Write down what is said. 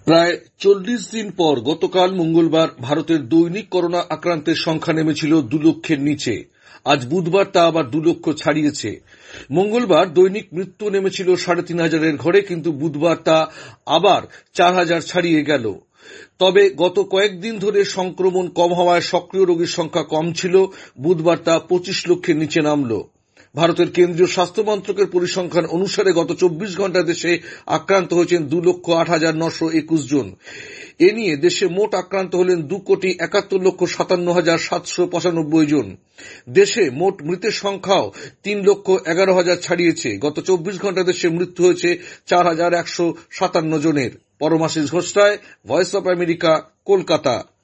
প্রায় 40 দিন পর গতকাল মঙ্গলবার ভারতের দৈনিক করোনা আক্রান্তের সংখ্যা নেমেছিল 2 লক্ষের নিচে। আজ বুধবার তা আবার 2 লক্ষ ছাড়িয়েছে। মঙ্গলবার দৈনিক মৃত্যু নেমেছিল 3,500-এর ঘরে, কিন্তু বুধবার তা আবার 4,000 ছাড়িয়ে গেল। তবে গত কয়েকদিন ধরে সংক্রমণ কম হওয়ায় সক্রিয় রোগীর সংখ্যা কম ছিল। বুধবার তা 25 লক্ষের নিচে নামল। ভারতের কেন্দ্রীয় স্বাস্থ্য মন্ত্রকের পরিসংখ্যান অনুসারে গত 24 ঘন্টায় দেশে আক্রান্ত হয়েছেন 2,08,921 জন। এ নিয়ে দেশে মোট আক্রান্ত হলেন 2,71,57,795 জন। দেশে মোট মৃতের সংখ্যাও 3,11,000 ছাড়িয়েছে। গত 24 ঘন্টায় দেশে মৃত্যু হয়েছে 4,157 জনের। Paramashis Ghosh, voice of America, Kolkata.